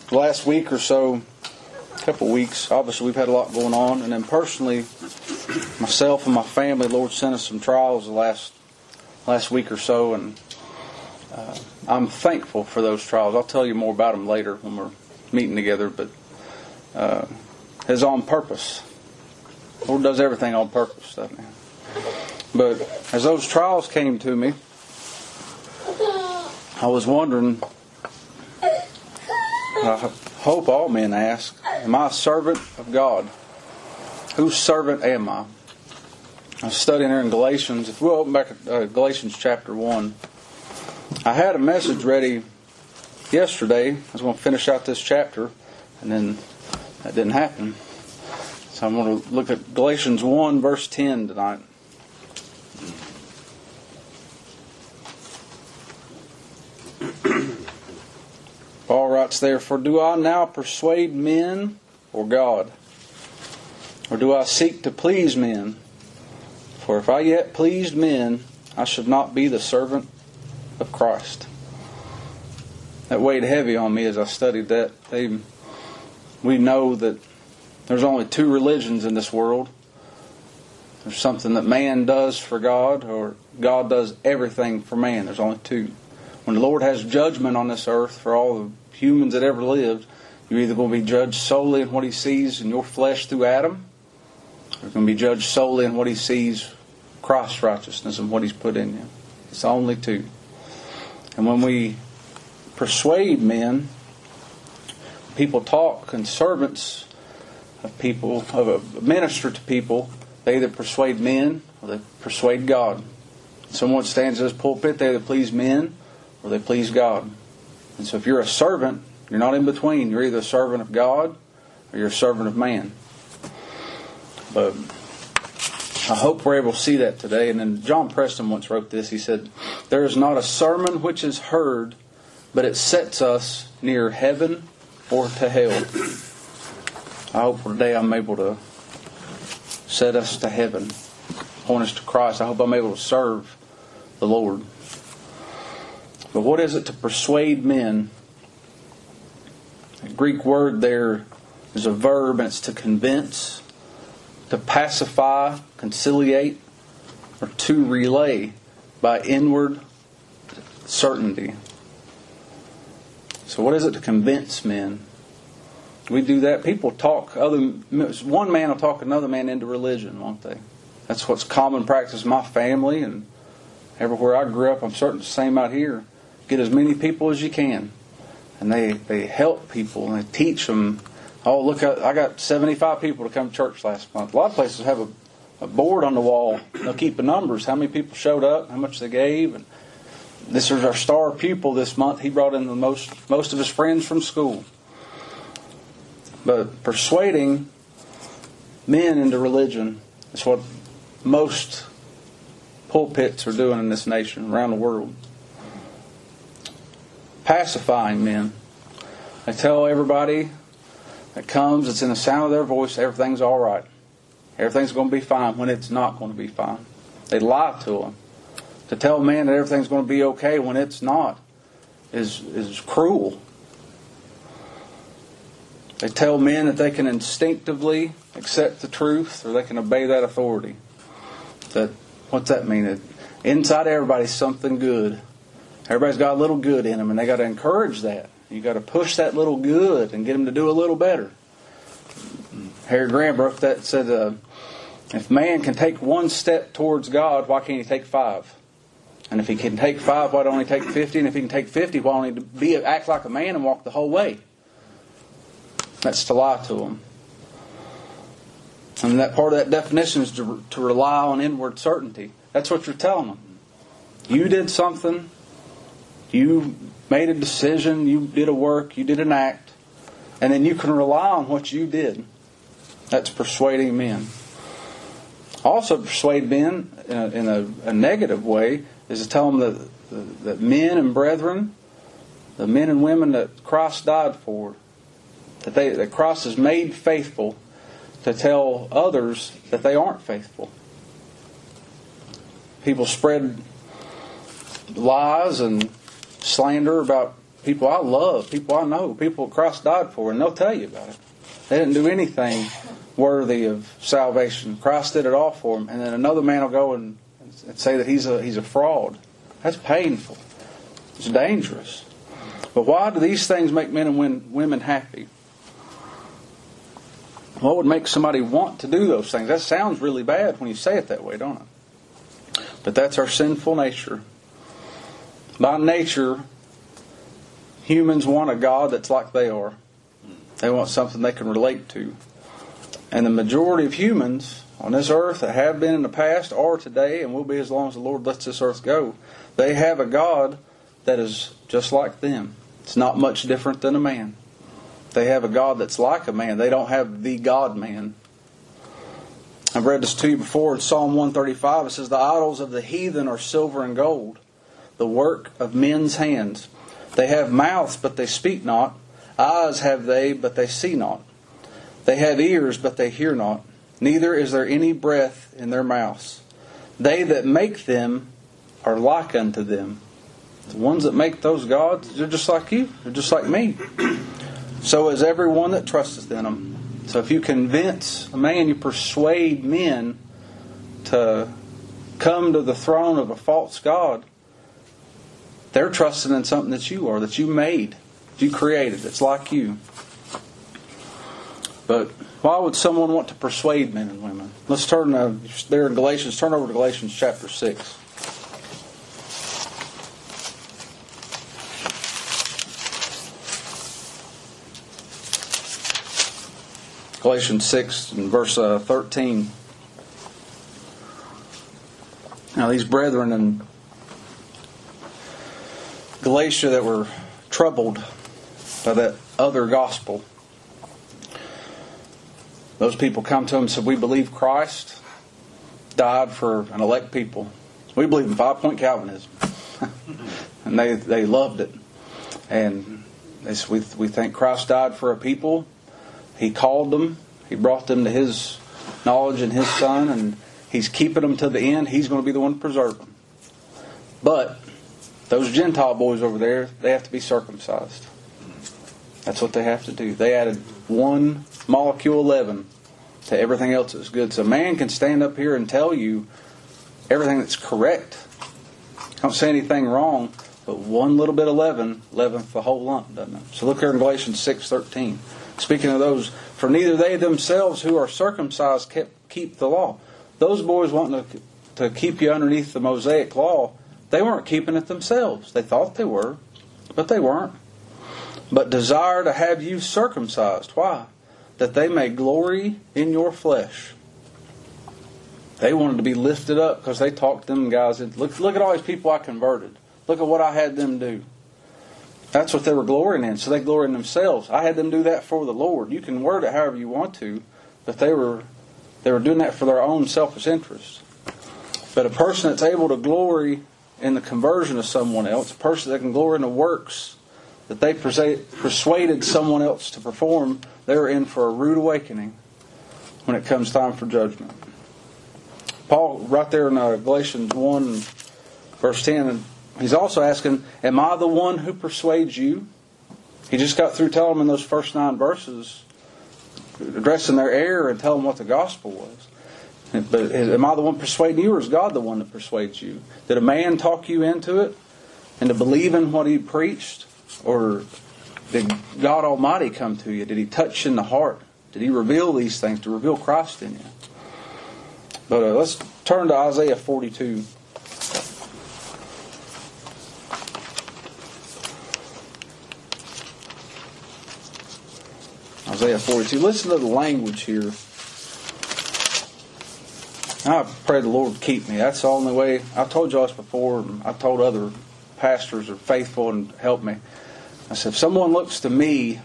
the last week or so, couple weeks, obviously we've had a lot going on, and then personally, myself and my family, Lord sent us some trials the last week or so, and I'm thankful for those trials. I'll tell you more about them later when we're meeting together, but it's on purpose. The Lord does everything on purpose, doesn't He? But as those trials came to me, I was wondering, I hope all men ask, am I a servant of God? Whose servant am I? I was studying here in Galatians. If we'll open back at Galatians chapter 1. I had a message ready yesterday. I was going to finish out this chapter, and then that didn't happen. So I'm going to look at Galatians 1 verse 10 tonight. Paul writes there, "For do I now persuade men or God? Or do I seek to please men? For if I yet pleased men, I should not be the servant of Christ." That weighed heavy on me as I studied that. We know that there's only two religions in this world. There's something that man does for God, or God does everything for man. There's only two. When the Lord has judgment on this earth for all the humans that ever lived, you're either going to be judged solely in what He sees in your flesh through Adam, or you're going to be judged solely in what He sees, Christ's righteousness, and what He's put in you. It's the only two. And when we persuade men, people talk, and servants of people, minister to people, they either persuade men or they persuade God. Someone stands in this pulpit, they either please men or they please God. And so if you're a servant, you're not in between. You're either a servant of God or you're a servant of man. But I hope we're able to see that today. And then John Preston once wrote this. He said, "There is not a sermon which is heard, but it sets us near heaven or to hell." I hope today I'm able to set us to heaven, point us to Christ. I hope I'm able to serve the Lord. But what is it to persuade men? The Greek word there is a verb, and it's to convince, to pacify, conciliate, or to relay by inward certainty. So what is it to convince men? We do that. People talk, one man will talk another man into religion, won't they? That's what's common practice in my family and everywhere I grew up. I'm certain it's the same out here. Get as many people as you can. And they help people and they teach them. Oh, look, I got 75 people to come to church last month. A lot of places have a board on the wall. They'll keep the numbers, how many people showed up, how much they gave. And this is our star pupil this month. He brought in the most of his friends from school. But persuading men into religion is what most pulpits are doing in this nation, around the world. Pacifying men. They tell everybody that comes, it's in the sound of their voice, everything's all right. Everything's going to be fine when it's not going to be fine. They lie to them. To tell a man that everything's going to be okay when it's not is cruel. They tell men that they can instinctively accept the truth or they can obey that authority. What's that mean? Inside everybody's something good. Everybody's got a little good in them, and they got to encourage that. You got to push that little good and get them to do a little better. Harry Graham wrote that, said, if man can take one step towards God, why can't he take 5? And if he can take 5, why don't he take 50? And if he can take 50, why don't he act like a man and walk the whole way? That's to lie to them. And that part of that definition is to rely on inward certainty. That's what you're telling them. You did something. You made a decision. You did a work. You did an act. And then you can rely on what you did. That's persuading men. Also persuade men in a negative way is to tell them that men and brethren, the men and women that Christ died for, that Christ is made faithful, to tell others that they aren't faithful. People spread lies and slander about people I love, people I know, people Christ died for, and they'll tell you about it. They didn't do anything worthy of salvation. Christ did it all for them. And then another man will go and say that he's a fraud. That's painful. It's dangerous. But why do these things make men and women happy? What would make somebody want to do those things? That sounds really bad when you say it that way, don't it? But that's our sinful nature. By nature, humans want a God that's like they are. They want something they can relate to. And the majority of humans on this earth that have been in the past, are today, and will be as long as the Lord lets this earth go, they have a God that is just like them. It's not much different than a man. They have a God that's like a man. They don't have the God-man. I've read this to you before. In Psalm 135, it says, "The idols of the heathen are silver and gold, the work of men's hands. They have mouths, but they speak not. Eyes have they, but they see not. They have ears, but they hear not. Neither is there any breath in their mouths. They that make them are like unto them." The ones that make those gods, they're just like you. They're just like me. So is everyone that trusteth in them. So if you convince a man, you persuade men to come to the throne of a false god, they're trusting in something that you are, that you made, that you created, that's like you. But why would someone want to persuade men and women? Let's turn there in Galatians. Turn over to Galatians chapter 6. Galatians 6 and verse 13. Now these brethren in Galatia that were troubled by that other gospel, those people come to him and said, "We believe Christ died for an elect people. We believe in 5-point Calvinism." And they loved it. And they said, we think Christ died for a people. He called them. He brought them to His knowledge and His Son. And He's keeping them to the end. He's going to be the one to preserve them. But those Gentile boys over there, they have to be circumcised. That's what they have to do. They added one molecule leaven to everything else that's good. So man can stand up here and tell you everything that's correct. Don't say anything wrong, but one little bit of leaven leaveneth the whole lump, doesn't it? So look here in Galatians 6:13. Speaking of those, "For neither they themselves who are circumcised keep the law." Those boys wanting to keep you underneath the Mosaic law, they weren't keeping it themselves. They thought they were, but they weren't. "But desire to have you circumcised." Why? "That they may glory in your flesh." They wanted to be lifted up because they talked them guys. Look at all these people I converted. Look at what I had them do. That's what they were glorying in. So they glory in themselves. I had them do that for the Lord. You can word it however you want to, but they were doing that for their own selfish interest. But a person that's able to glory in the conversion of someone else, a person that can glory in the works that they persuaded someone else to perform, they're in for a rude awakening when it comes time for judgment. Paul, right there in Galatians 1, verse 10, he's also asking, am I the one who persuades you? He just got through telling them in those first 9 verses, addressing their error and telling them what the gospel was. But am I the one persuading you, or is God the one that persuades you? Did a man talk you into it, into believing what he preached? Or did God Almighty come to you? Did He touch in the heart? Did He reveal these things, to reveal Christ in you? But let's turn to Isaiah 42. Isaiah 42. Listen to the language here. I pray the Lord would keep me. That's the only way. I've told you all this before. And I've told other pastors are faithful and help me. I said, if someone looks to me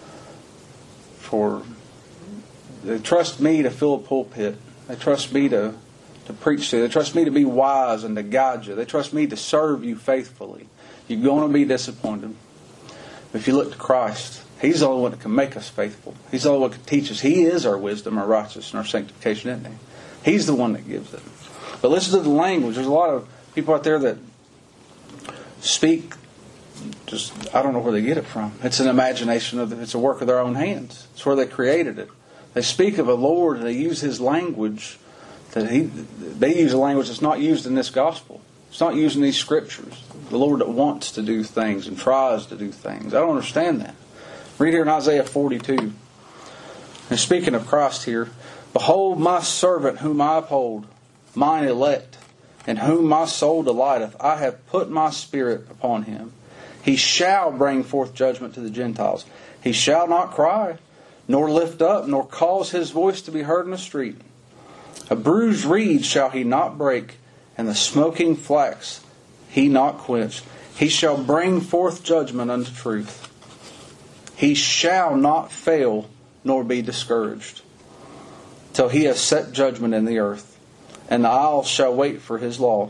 they trust me to fill a pulpit. They trust me to preach to you. They trust me to be wise and to guide you. They trust me to serve you faithfully. You're going to be disappointed. If you look to Christ, He's the only one that can make us faithful. He's the only one that can teach us. He is our wisdom, our righteousness, and our sanctification, isn't He? He's the one that gives it. But listen to the language. There's a lot of people out there that speak I don't know where they get it from. It's an imagination it's a work of their own hands. It's where they created it. They speak of a Lord and they use His language they use a language that's not used in this gospel. It's not used in these scriptures. The Lord that wants to do things and tries to do things. I don't understand that. Read here in Isaiah 42. And speaking of Christ here, behold my servant whom I uphold, mine elect, in whom my soul delighteth. I have put my spirit upon him. He shall bring forth judgment to the Gentiles. He shall not cry, nor lift up, nor cause his voice to be heard in the street. A bruised reed shall he not break, and the smoking flax he not quench. He shall bring forth judgment unto truth. He shall not fail, nor be discouraged, till he has set judgment in the earth, and the isles shall wait for his law.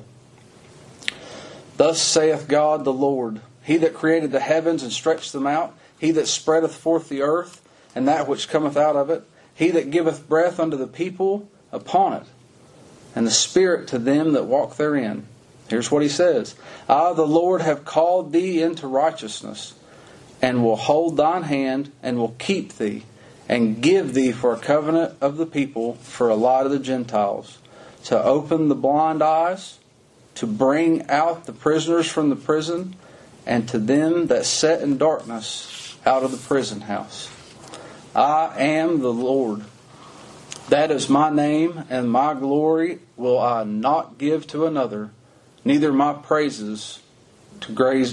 Thus saith God the Lord, He that created the heavens and stretched them out, He that spreadeth forth the earth, and that which cometh out of it, He that giveth breath unto the people upon it, and the spirit to them that walk therein. Here's what He says. I, the Lord, have called thee into righteousness, and will hold thine hand, and will keep thee, and give thee for a covenant of the people, for a light of the Gentiles, to open the blind eyes, to bring out the prisoners from the prison, and to them that sat in darkness out of the prison house. I am the Lord. That is my name, and my glory will I not give to another, neither my praise to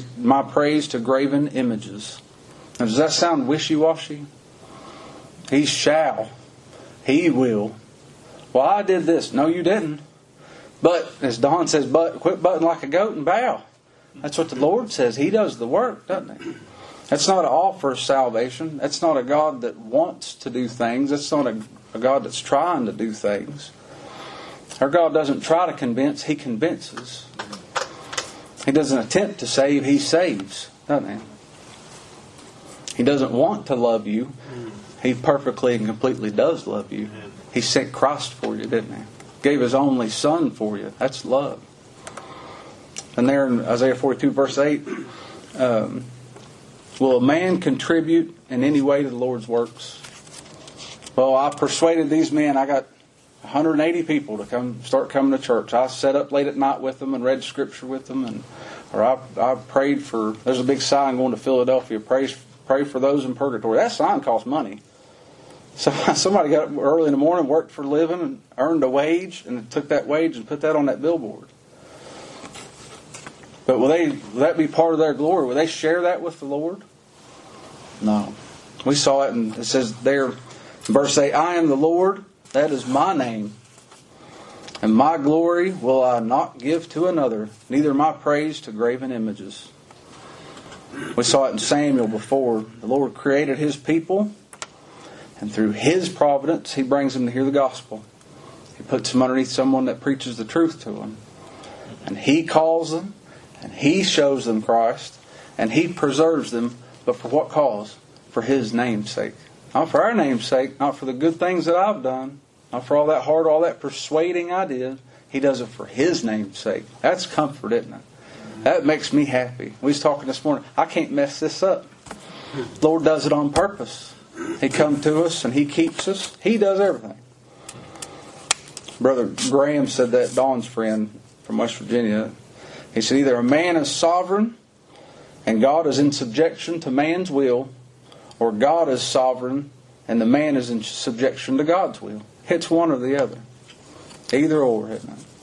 graven images. Now, does that sound wishy-washy? He shall. He will. Well, I did this. No, you didn't. But, as Don says, quit butting like a goat and bow. That's what the Lord says. He does the work, doesn't He? That's not an offer of salvation. That's not a God that wants to do things. That's not a God that's trying to do things. Our God doesn't try to convince. He convinces. He doesn't attempt to save. He saves, doesn't He? He doesn't want to love you. He perfectly and completely does love you. He sent Christ for you, didn't He? Gave His only Son for you. That's love. And there in Isaiah 42 verse 8, will a man contribute in any way to the Lord's works? Well, I persuaded these men. I got 180 people to start coming to church. I sat up late at night with them and read Scripture with them, or I prayed for. There's a big sign going to Philadelphia. Pray for those in purgatory. That sign costs money. So somebody got up early in the morning, worked for a living, and earned a wage, and took that wage and put that on that billboard. But will that be part of their glory? Will they share that with the Lord? No. We saw it, and it says there, in verse 8, I am the Lord, that is my name, and my glory will I not give to another, neither my praise to graven images. We saw it in Samuel before. The Lord created His people, and through His providence, He brings them to hear the gospel. He puts them underneath someone that preaches the truth to them. And He calls them, and He shows them Christ, and He preserves them. But for what cause? For His name's sake. Not for our name's sake, not for the good things that I've done, not for all that persuading I did. He does it for His name's sake. That's comfort, isn't it? That makes me happy. We was talking this morning. I can't mess this up. The Lord does it on purpose. He comes to us and He keeps us. He does everything. Brother Graham said that, Don's friend from West Virginia. He said either a man is sovereign and God is in subjection to man's will, or God is sovereign and the man is in subjection to God's will. It's one or the other. Either or, isn't it?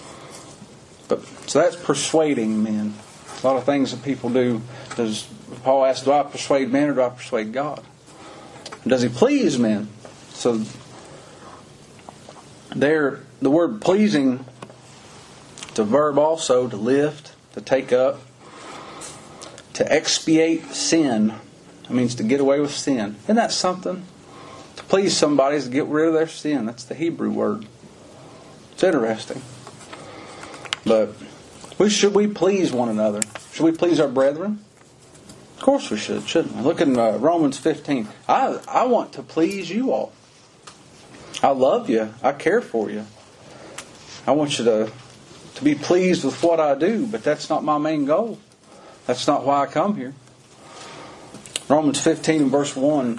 So that's persuading men. A lot of things that people do. Paul asks, do I persuade men or do I persuade God? Does He please men? So there, the word pleasing, it's a verb also, to lift, to take up, to expiate sin. It means to get away with sin. Isn't that something? To please somebody is to get rid of their sin. That's the Hebrew word. It's interesting. But should we please one another? Should we please our brethren? Of course we should, shouldn't we? Look in Romans 15. I want to please you all. I love you. I care for you. I want you to be pleased with what I do, but that's not my main goal. That's not why I come here. Romans 15 and verse 1.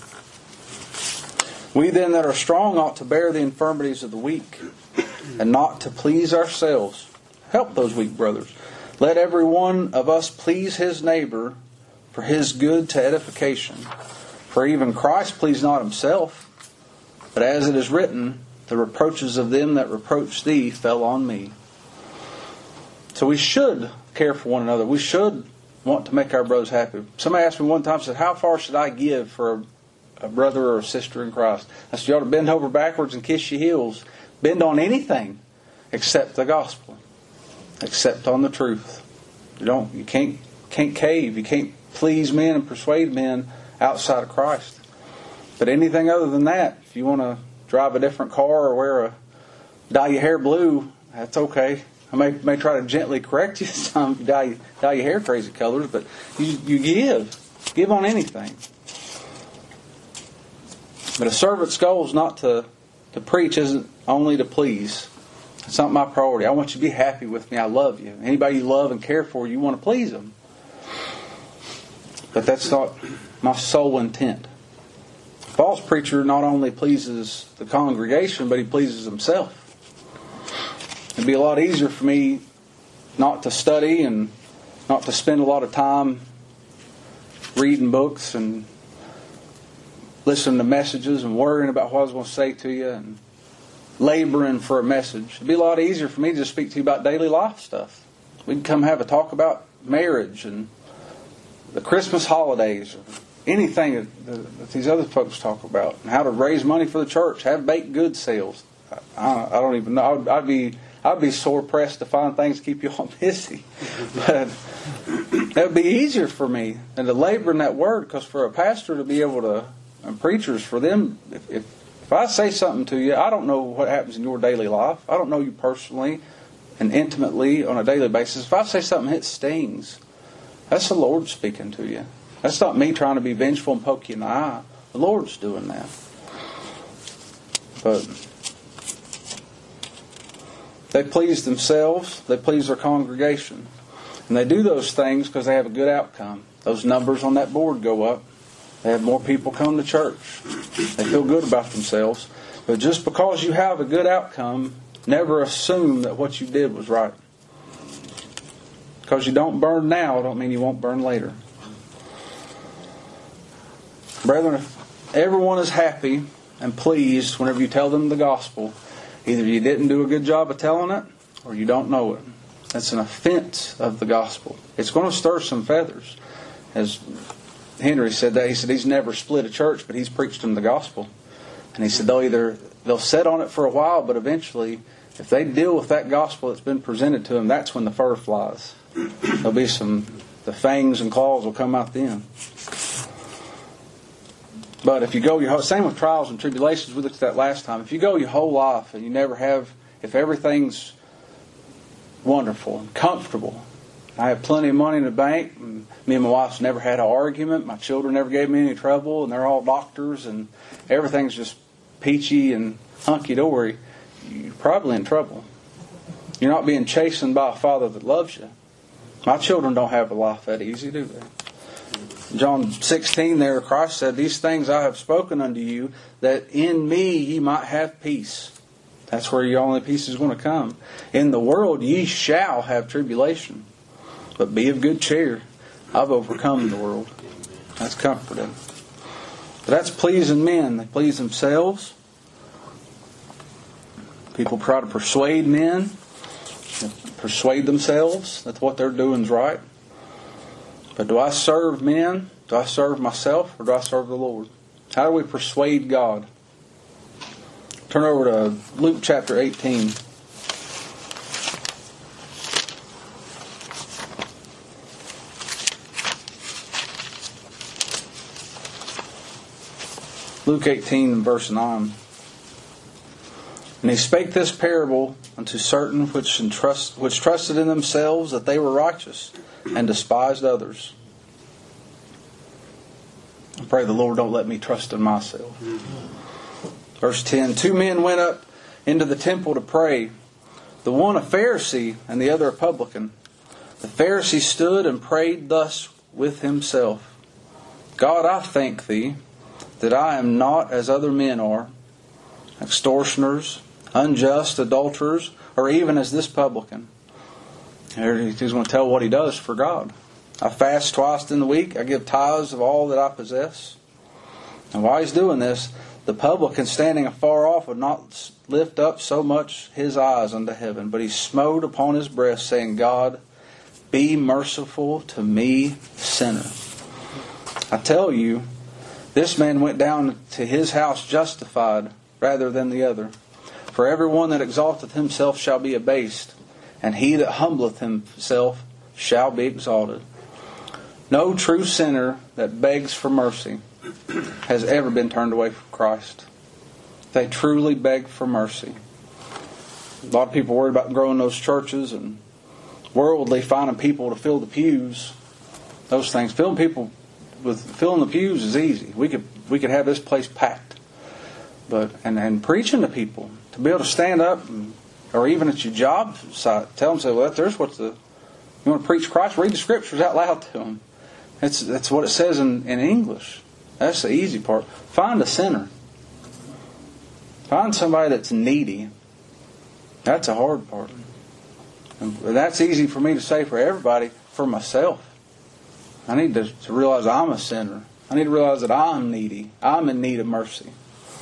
We then that are strong ought to bear the infirmities of the weak, and not to please ourselves. Help those weak brothers. Let every one of us please his neighbor for his good to edification. For even Christ pleased not himself, but as it is written, the reproaches of them that reproach thee fell on me. So we should care for one another. We should want to make our brothers happy. Somebody asked me one time, said, how far should I give for a brother or a sister in Christ? I said, you ought to bend over backwards and kiss your heels. Bend on anything except the gospel. Except on the truth. You can't cave. You can't please men and persuade men outside of Christ. But anything other than that, if you want to drive a different car or dye your hair blue, that's okay. I may try to gently correct you some if you dye your hair crazy colors, but you give on anything. But a servant's goal is not to preach, isn't only to please. It's not my priority. I want you to be happy with me. I love you. Anybody you love and care for, you want to please them. But that's not my sole intent. A false preacher not only pleases the congregation, but he pleases himself. It'd be a lot easier for me not to study and not to spend a lot of time reading books and listening to messages and worrying about what I was going to say to you and laboring for a message. It'd be a lot easier for me to just speak to you about daily life stuff. We can come have a talk about marriage and the Christmas holidays, or anything that these other folks talk about, and how to raise money for the church, have baked goods sales. I don't even know. I'd be sore pressed to find things to keep you all busy. But it would be easier for me than to labor in that word, because for a pastor to be able to, and preachers, for them, if I say something to you, I don't know what happens in your daily life. I don't know you personally and intimately on a daily basis. If I say something that stings, that's the Lord speaking to you. That's not me trying to be vengeful and poke you in the eye. The Lord's doing that. But they please themselves. They please their congregation. And they do those things because they have a good outcome. Those numbers on that board go up. They have more people come to church. They feel good about themselves. But just because you have a good outcome, never assume that what you did was right. Because you don't burn now, don't mean you won't burn later. Brethren, if everyone is happy and pleased whenever you tell them the gospel, either you didn't do a good job of telling it, or you don't know it. That's an offense of the gospel. It's going to stir some feathers. As Henry said that, he said he's never split a church, but he's preached them the gospel. And he said they'll sit on it for a while, but eventually, if they deal with that gospel that's been presented to them, that's when the fur flies. There'll be the fangs and claws will come out then. But if you go same with trials and tribulations, we looked at that last time. If you go your whole life and you never have, if everything's wonderful and comfortable, I have plenty of money in the bank, and me and my wife's never had an argument, my children never gave me any trouble, and they're all doctors, and everything's just peachy and hunky-dory, you're probably in trouble. You're not being chastened by a Father that loves you. My children don't have a life that easy, do they? John 16 there, Christ said, these things I have spoken unto you, that in me ye might have peace. That's where your only peace is going to come. In the world ye shall have tribulation, but be of good cheer. I've overcome the world. That's comforting. But that's pleasing men. They please themselves. People try to persuade men, persuade themselves that what they're doing is right. But do I serve men? Do I serve myself? Or do I serve the Lord? How do we persuade God? Turn over to Luke chapter 18. Luke 18 verse 9. And he spake this parable unto certain which trusted in themselves that they were righteous, and despised others. I pray the Lord don't let me trust in myself. Verse 10. 2 men went up into the temple to pray, the one a Pharisee and the other a publican. The Pharisee stood and prayed thus with himself: God, I thank Thee that I am not as other men are, extortioners, unjust, adulterers, or even as this publican. He's going to tell what he does for God. I fast twice in the week. I give tithes of all that I possess. And while he's doing this, the publican standing afar off would not lift up so much his eyes unto heaven, but he smote upon his breast, saying, God, be merciful to me, sinner. I tell you, this man went down to his house justified rather than the other. For every one that exalteth himself shall be abased, and he that humbleth himself shall be exalted. No true sinner that begs for mercy has ever been turned away from Christ. They truly beg for mercy. A lot of people worry about growing those churches and worldly finding people to fill the pews. Those things. Filling the pews is easy. We could have this place packed. But and preaching to people, to be able to stand up or even at your job site, tell them, say, well, there's you want to preach Christ, read the scriptures out loud to them. That's what it says in English. That's the easy part. Find a sinner. Find somebody that's needy. That's a hard part. And that's easy for me to say for everybody. For myself, I need to realize I'm a sinner. I need to realize that I'm needy. I'm in need of mercy.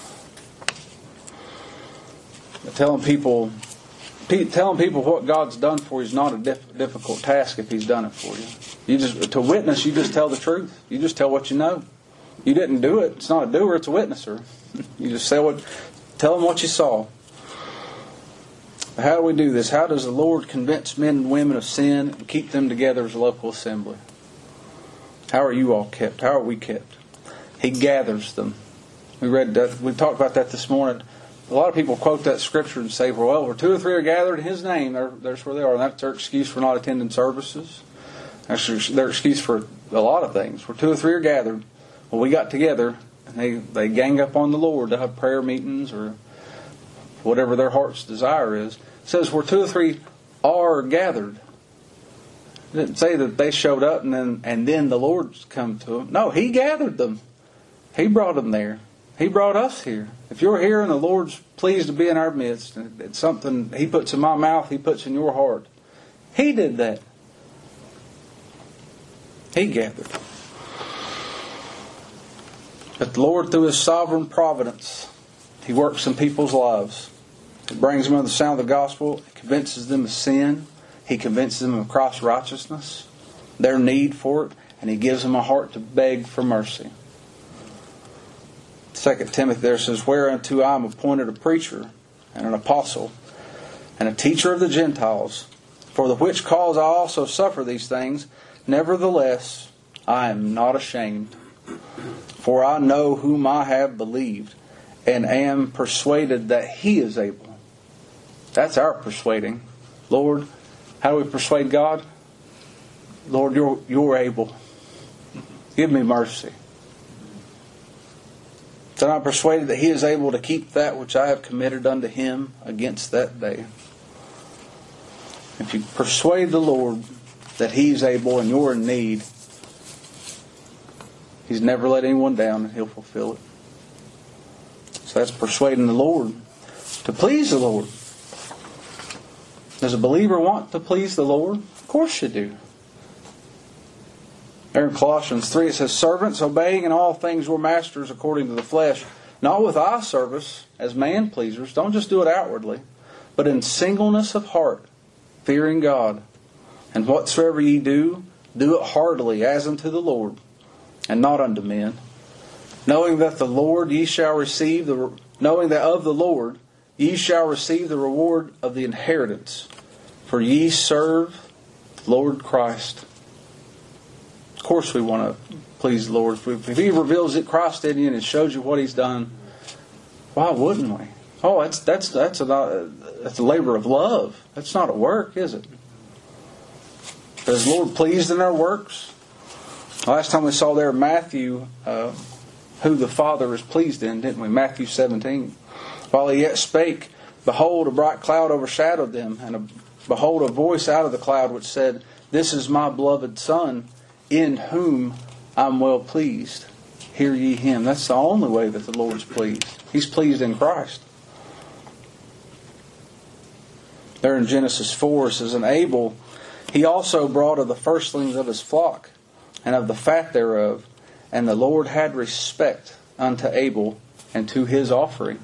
Telling people what God's done for you is not a difficult task if He's done it for you. To witness, you just tell the truth. You just tell what you know. You didn't do it. It's not a doer, it's a witnesser. You just tell them what you saw. How do we do this? How does the Lord convince men and women of sin and keep them together as a local assembly? How are you all kept? How are we kept? He gathers them. We talked about that this morning. A lot of people quote that scripture and say, well, where 2 or 3 are gathered in His name, there's where they are. And that's their excuse for not attending services. That's their excuse for a lot of things. Where 2 or 3 are gathered. Well, we got together and they gang up on the Lord to have prayer meetings or whatever their heart's desire is. It says where 2 or 3 are gathered. It didn't say that they showed up and then the Lord's come to them. No, He gathered them. He brought them there. He brought us here. If you're here and the Lord's pleased to be in our midst, it's something He puts in my mouth, He puts in your heart. He did that. He gathered. But the Lord, through His sovereign providence, He works in people's lives. He brings them under the sound of the gospel. He convinces them of sin. He convinces them of Christ's righteousness, their need for it, and He gives them a heart to beg for mercy. 2 Timothy there says, whereunto I am appointed a preacher and an apostle and a teacher of the Gentiles, for the which cause I also suffer these things. Nevertheless, I am not ashamed. For I know whom I have believed, and am persuaded that He is able. That's our persuading. Lord, how do we persuade God? Lord, you're able. Give me mercy. So I'm persuaded that He is able to keep that which I have committed unto Him against that day. If you persuade the Lord that He's able and you're in need, He's never let anyone down and He'll fulfill it. So that's persuading the Lord to please the Lord. Does a believer want to please the Lord? Of course you do. There in Colossians 3 it says, servants, obeying in all things your masters according to the flesh, not with eye service as man pleasers. Don't just do it outwardly, but in singleness of heart, fearing God. And whatsoever ye do, do it heartily as unto the Lord, and not unto men, knowing that of the Lord ye shall receive the reward of the inheritance, for ye serve the Lord Christ. Of course we want to please the Lord. If He reveals it Christ in you and shows you what He's done, why wouldn't we? Oh, that's a labor of love. That's not a work, is it? Is the Lord pleased in our works? Last time we saw there in Matthew who the Father is pleased in, didn't we? Matthew 17. While He yet spake, behold, a bright cloud overshadowed them, and behold, a voice out of the cloud which said, This is my beloved Son, in whom I'm well pleased. Hear ye Him. That's the only way that the Lord's pleased. He's pleased in Christ. There in Genesis 4, it says, And Abel, he also brought of the firstlings of his flock, and of the fat thereof. And the Lord had respect unto Abel, and to his offering.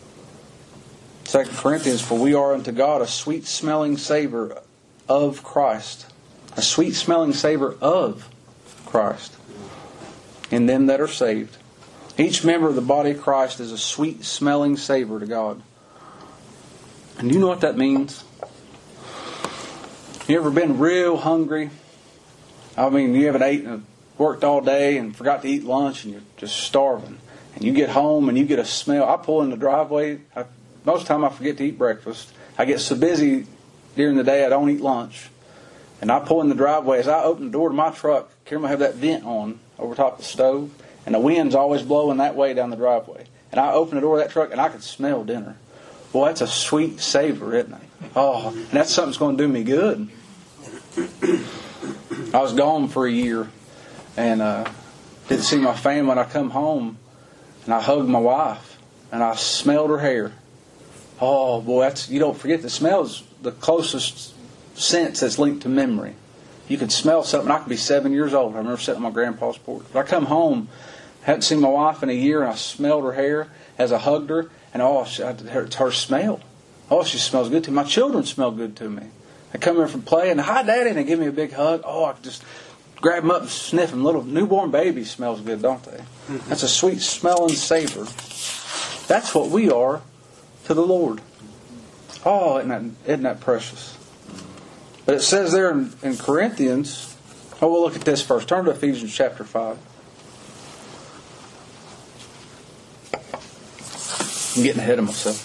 2 Corinthians, For we are unto God a sweet-smelling savour of Christ. A sweet-smelling savour of Christ in them that are saved. Each member of the body of Christ is a sweet-smelling savour to God. And you know what that means? You ever been real hungry? I mean, you haven't eaten, worked all day and forgot to eat lunch and you're just starving. And you get home and you get a smell. I pull in the driveway. Most of the time I forget to eat breakfast. I get so busy during the day I don't eat lunch. And I pull in the driveway. As I open the door to my truck, Karen will have that vent on over top of the stove. And the wind's always blowing that way down the driveway. And I open the door of that truck and I can smell dinner. Boy, that's a sweet savor, isn't it? Oh, and that's something that's going to do me good. I was gone for a year and didn't see my family. When I come home and I hugged my wife and I smelled her hair. Oh boy, you don't forget the smell is the closest sense that's linked to memory. You could smell something. I could be 7 years old. I remember sitting on my grandpa's porch. But I come home, hadn't seen my wife in a year, and I smelled her hair as I hugged her, and it's her smell. Oh, she smells good to me. My children smell good to me. They come here from play and hi, Daddy, and they give me a big hug. Oh, I could just grab them up and sniff them. Little newborn babies smells good, don't they? That's a sweet smelling savor. That's what we are to the Lord. Oh, isn't that precious? But it says there in Corinthians, we'll look at this first. Turn to Ephesians chapter 5. I'm getting ahead of myself.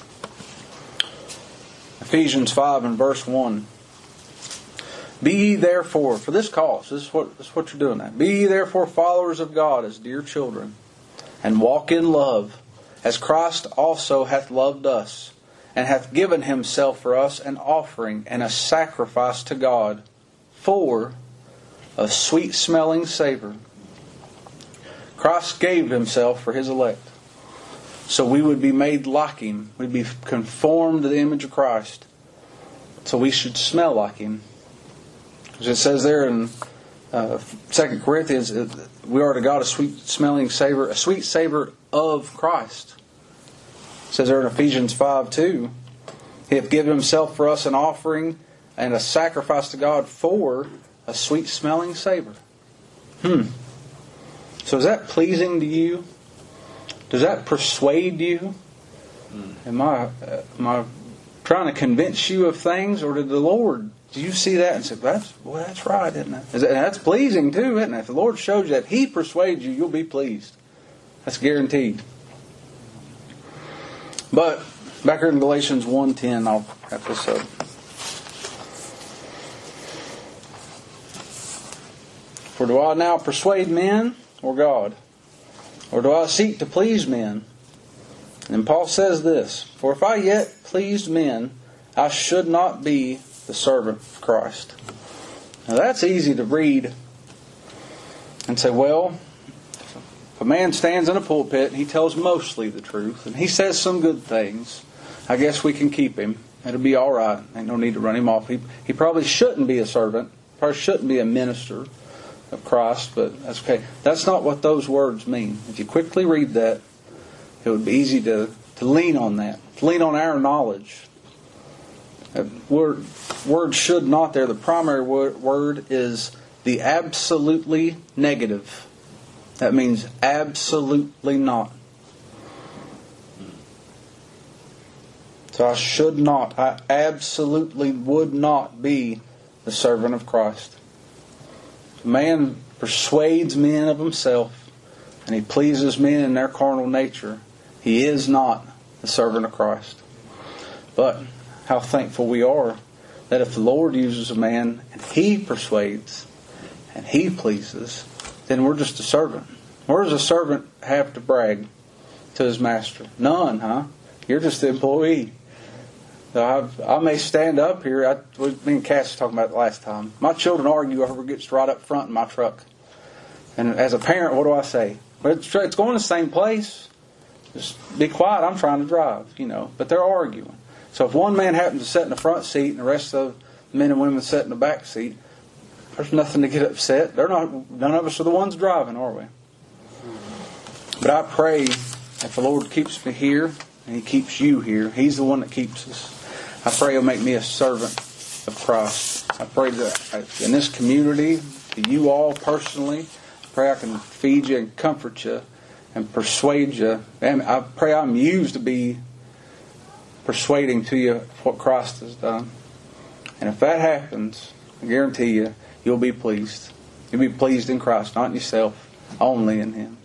Ephesians 5 and verse 1. Be ye therefore, for this cause, this is what you're doing at. Be ye therefore followers of God as dear children, and walk in love, as Christ also hath loved us, and hath given Himself for us an offering and a sacrifice to God for a sweet-smelling savor. Christ gave Himself for His elect, so we would be made like Him. We'd be conformed to the image of Christ, so we should smell like Him. As it says there in 2 Corinthians, we are to God a sweet-smelling savor, a sweet savor of Christ. It says there in Ephesians 5:2, He hath given Himself for us an offering and a sacrifice to God for a sweet-smelling savor. So is that pleasing to you? Does that persuade you? Am I trying to convince you of things, or did the Lord? Do you see that and say, that's right, isn't it? That's pleasing too, isn't it? If the Lord shows you that He persuades you, you'll be pleased. That's guaranteed. But back here in Galatians 1:10, I'll wrap this up. For do I now persuade men or God? Or do I seek to please men? And Paul says this, For if I yet pleased men, I should not be the servant of Christ. Now that's easy to read and say, well, if a man stands in a pulpit and he tells mostly the truth and he says some good things, I guess we can keep him. It'll be all right. Ain't no need to run him off. He probably shouldn't be a servant. Probably shouldn't be a minister of Christ, but that's okay. That's not what those words mean. If you quickly read that, it would be easy to lean on that, to lean on our knowledge. Word should not there. The primary word is the absolutely negative. That means absolutely not. So I absolutely would not be the servant of Christ. If a man persuades men of himself and he pleases men in their carnal nature, he is not the servant of Christ. But how thankful we are that if the Lord uses a man and he persuades and he pleases, then we're just a servant. Where does a servant have to brag to his master? None, huh? You're just the employee. I may stand up here. Me and Cass were talking about it last time. My children argue over who gets right up front in my truck. And as a parent, what do I say? Well, it's going to the same place. Just be quiet. I'm trying to drive, But they're arguing. So if one man happens to sit in the front seat and the rest of the men and women sit in the back seat, there's nothing to get upset. None of us are the ones driving, are we? But I pray that the Lord keeps me here and He keeps you here. He's the one that keeps us. I pray He'll make me a servant of Christ. I pray that in this community, to you all personally, I pray I can feed you and comfort you and persuade you. And I pray I'm used to be persuading to you what Christ has done. And if that happens, I guarantee you, you'll be pleased. You'll be pleased in Christ, not in yourself, only in Him.